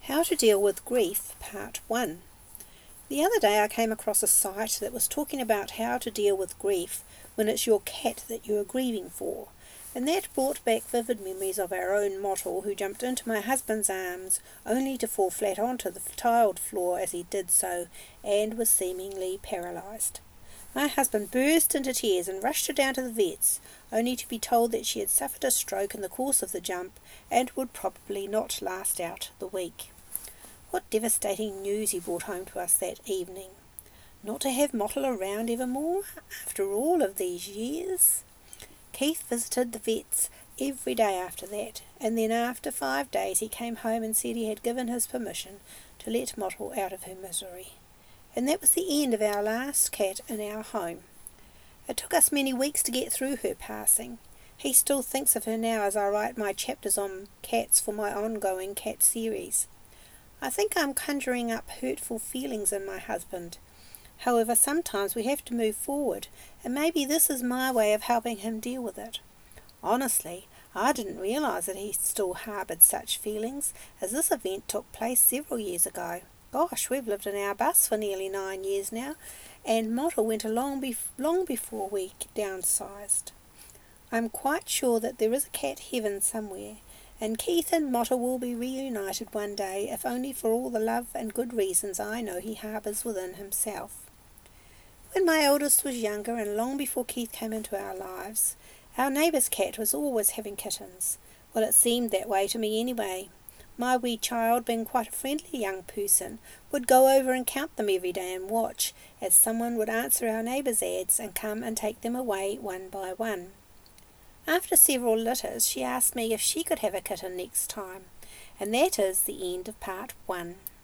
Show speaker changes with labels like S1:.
S1: How to Deal with Grief, Part 1. The other day I came across a site that was talking about how to deal with grief when it's your cat that you are grieving for, and that brought back vivid memories of our own Mottle, who jumped into my husband's arms only to fall flat onto the tiled floor as he did so, and was seemingly paralysed. My husband burst into tears and rushed her down to the vet's, only to be told that she had suffered a stroke in the course of the jump and would probably not last out the week. What devastating news he brought home to us that evening. Not to have Mottle around evermore, after all of these years. Keith visited the vet's every day after that, and then after 5 days he came home and said he had given his permission to let Mottle out of her misery. And that was the end of our last cat in our home. It took us many weeks to get through her passing. He still thinks of her now as I write my chapters on cats for my ongoing cat series. I think I'm conjuring up hurtful feelings in my husband. However, sometimes we have to move forward, and maybe this is my way of helping him deal with it. Honestly, I didn't realise that he still harboured such feelings, as this event took place several years ago. Gosh, we've lived in our bus for nearly 9 years now, and Mottle went long before we downsized. I'm quite sure that there is a cat heaven somewhere, and Keith and Mottle will be reunited one day, if only for all the love and good reasons I know he harbours within himself. When my eldest was younger, and long before Keith came into our lives, our neighbour's cat was always having kittens. Well, it seemed that way to me anyway. My wee child, being quite a friendly young person, would go over and count them every day and watch, as someone would answer our neighbour's ads and come and take them away one by one. After several litters, she asked me if she could have a kitten next time, and that is the end of Part 1.